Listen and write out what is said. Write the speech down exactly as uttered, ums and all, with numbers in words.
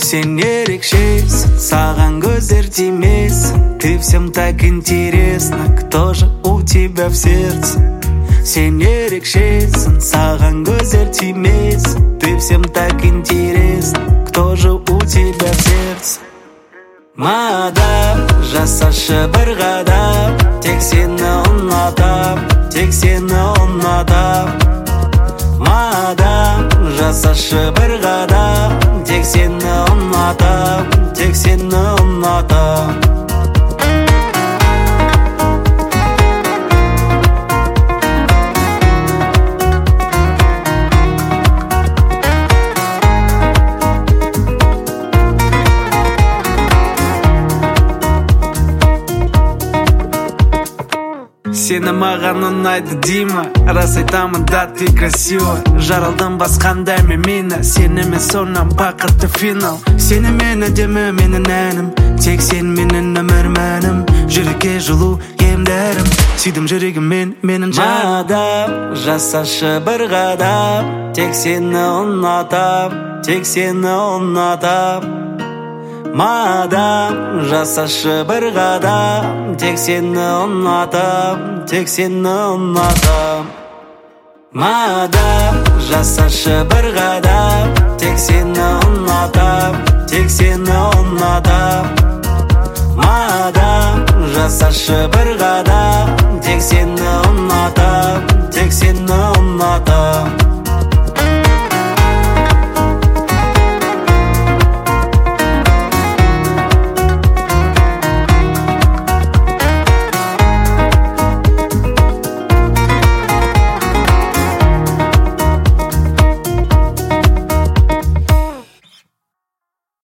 Сен ерекшесің, саған көздер тимес. Ты всем так интересно, кто же у тебя в сердце? Сен ерекшесің, саған көздер тимес. Ты всем так интересно, кто же у тебя в сердце? Мадам, жасашы бір қадам, тек сені ұнатам, тек сені ұнатам. Мадам, жасашы бір қадам, тек сені ұнатам, тек сені ұнатам. Сені маған ұнайды дейма, рас айтамын да ты красива. Жаралдым басқандай мен мені, сенімен сонан бақытты финал. Сені мен әдемі менің әнім, тек сен менің өмір мәнім. Жүрекке жылу емдерім, сүйдім жүрегіммен менің жаным. Мадам, жасашы бір қадам, тек сені ұнатам, тек сені ұнатам. Мадам, жасашы бір қадам, тек сені ұнатам, тек сені ұнатам. Мадам, жасашы бір қадам, тек сені ұнатам, тек сені ұнатам. Мадам, жасашы бір қадам, тек сені ұнатам, тек сені ұнатам.